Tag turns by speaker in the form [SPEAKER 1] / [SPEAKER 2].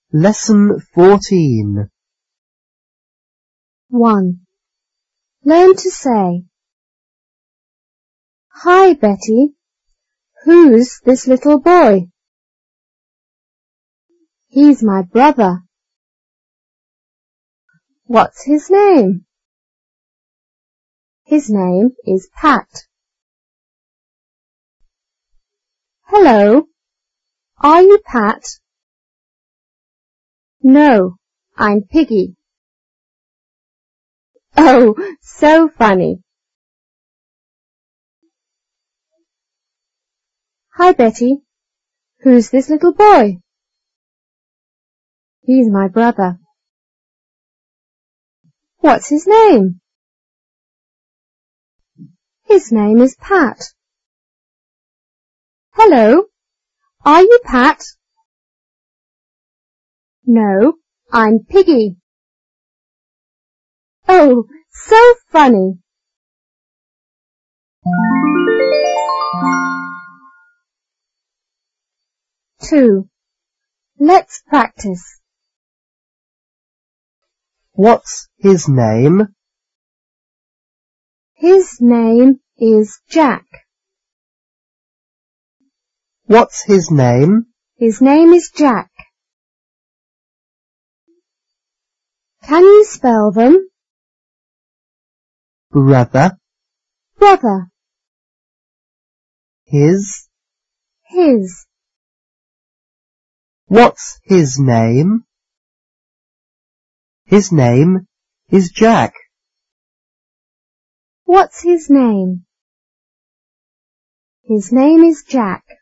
[SPEAKER 1] Lesson 14.
[SPEAKER 2] 1. Learn to say, "Hi, Betty. Who's this little boy?" "He's my brother." "What's his name?" "His name is Pat." "Hello. Are you Pat?" "No, I'm Piggy." Oh, so funny. "Hi, Betty. Who's this little boy?" "He's my brother." "What's his name?" "His name is Pat." "Hello. Are you Pat?" "No, I'm Piggy." Oh, so funny. 2. Let's practice.
[SPEAKER 1] What's his name?
[SPEAKER 2] His name is Jack.
[SPEAKER 1] What's his name?
[SPEAKER 2] His name is Jack. Can you spell them?
[SPEAKER 1] Brother.
[SPEAKER 2] Brother.
[SPEAKER 1] His.
[SPEAKER 2] His.
[SPEAKER 1] What's his name? His name is Jack.
[SPEAKER 2] What's his name? His name is Jack.